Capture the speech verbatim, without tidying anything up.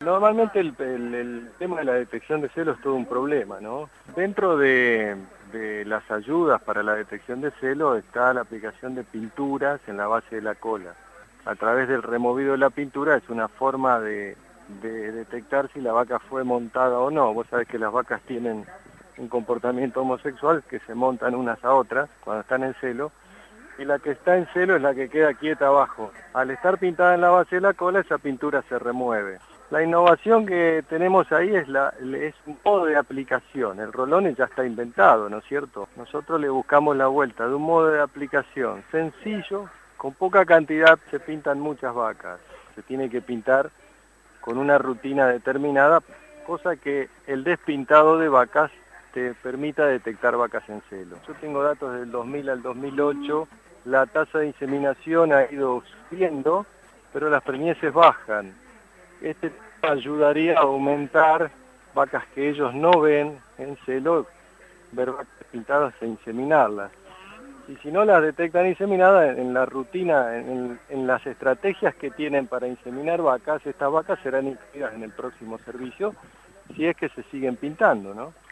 Normalmente el, el- el tema de la detección de celo es todo un problema, ¿no? Dentro de, de las ayudas para la detección de celo está la aplicación de pinturas en la base de la cola. A través del removido de la pintura es una forma de, de detectar si la vaca fue montada o no. Vos sabés que las vacas tienen un comportamiento homosexual, que se montan unas a otras cuando están en celo, y la que está en celo es la que queda quieta abajo. Al estar pintada en la base de la cola, esa pintura se remueve. La innovación que tenemos ahí es, la, es un modo de aplicación. El rolón ya está inventado, ¿no es cierto? Nosotros le buscamos la vuelta de un modo de aplicación sencillo, con poca cantidad se pintan muchas vacas. Se tiene que pintar con una rutina determinada, cosa que el despintado de vacas te permita detectar vacas en celo. Yo tengo datos del dos mil al dos mil ocho, la tasa de inseminación ha ido subiendo, pero las preñeces bajan. Este ayudaría a aumentar vacas que ellos no ven en celo, ver vacas pintadas e inseminarlas. Y si no las detectan inseminadas, en la rutina, en, en las estrategias que tienen para inseminar vacas, estas vacas serán incluidas en el próximo servicio, si es que se siguen pintando, ¿no?